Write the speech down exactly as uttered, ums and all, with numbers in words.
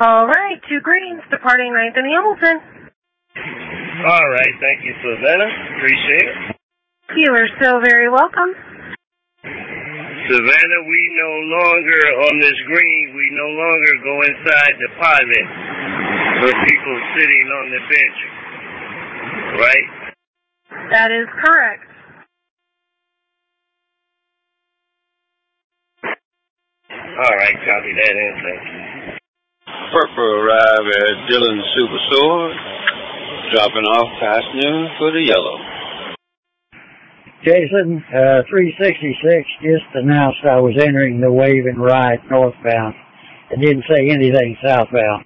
All right, two greens, departing ninth and Hamilton. All right, thank you, Savannah. Appreciate it. You are so very welcome. Savannah, we no longer, on this green, we no longer go inside the pilot for people sitting on the bench, right? That is correct. All right, copy that in, thank you. Purple arrive at Dillon Super Sword, dropping off passenger for the yellow. Jason, uh, three sixty-six just announced I was entering the wave and ride northbound. It didn't say anything southbound.